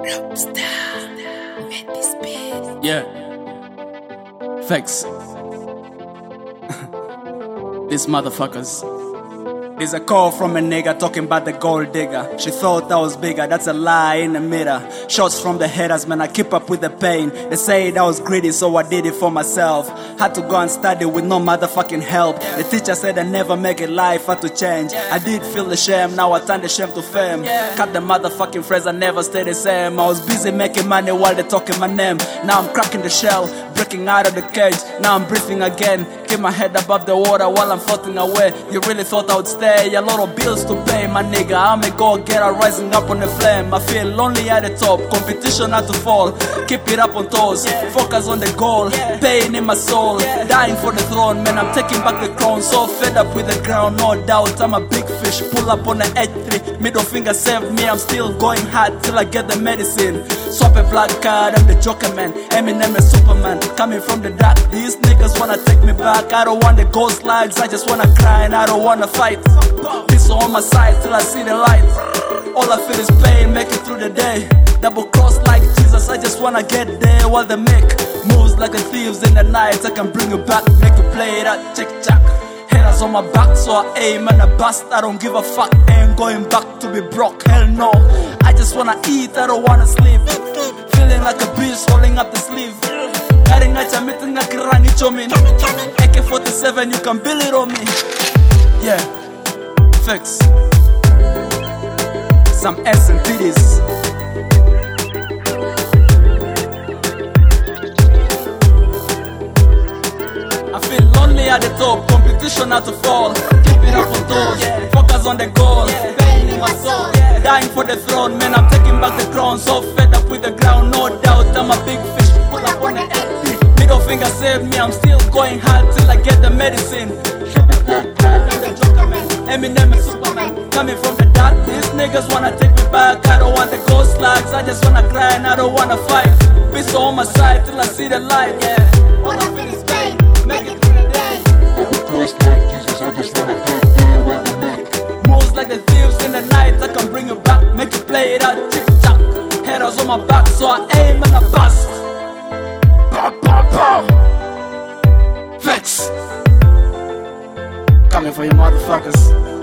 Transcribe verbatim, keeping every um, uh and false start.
Yeah. Facts. These motherfuckers. There's a call from a nigga talking about the gold digger. She thought that was bigger, that's a lie in the mirror. Shots from the haters, man, I keep up with the pain. They say that I was greedy, so I did it for myself. Had to go and study with no motherfucking help. The teacher said I never make it, life had to change. I did feel the shame, now I turn the shame to fame. Cut the motherfucking phrase, I never stay the same. I was busy making money while they talking my name. Now I'm cracking the shell, breaking out of the cage. Now I'm breathing again. Keep my head above the water while I'm floating away. You really thought I would stay? A lot of bills to pay, my nigga. I'm a go-getter rising up on the flame. I feel lonely at the top, competition had to fall. Keep it up on toes, focus on the goal. Pain in my soul, dying for the throne. Man, I'm taking back the crown. So fed up with the ground, no doubt I'm a big fish. Pull up on the H three, middle finger save me. I'm still going hard till I get the medicine. Swap a black card, I'm the Joker man. Eminem and Superman, coming from the dark. These niggas wanna take me back. I don't want the ghost lights, I just wanna cry and I don't wanna fight. Peace on my side till I see the light. All I feel is pain, make it through the day. Double cross like Jesus, I just wanna get there. While they make moves like a thieves in the night, I can bring you back, make you play that chick-chack. Haters on my back, so I aim and I bust. I don't give a fuck, ain't going back to be broke, hell no. I just wanna eat, I don't wanna sleep. Feeling like a bitch, rolling up the sleeve. Carrying a meeting like a rani chomin. A K forty-seven, you can build it on me. Yeah, fix some S and P Ds. I feel lonely at the top, competition had to fall. Keep it up on toes, focus on the goal. Pain in my soul, dying for the throne. Man, I'm taking back the crown. So fed up with the ground, no doubt I'm a big fish. Pull up on the empty, middle finger save me. I'm still going hard till I get the medicine. Eminem and Superman, coming from the dark. These niggas wanna take me back. I don't want the ghost slugs, I just wanna cry and I don't wanna fight. Peace on my side till I see the light, yeah. All I feel is pain, make it through the day. Moves like the thieves in the night, I can bring you back, make you play it out, tick-tock. Haters on my back, so I aim and I bust. Pow, pow, pow. Flex. Coming for you motherfuckers.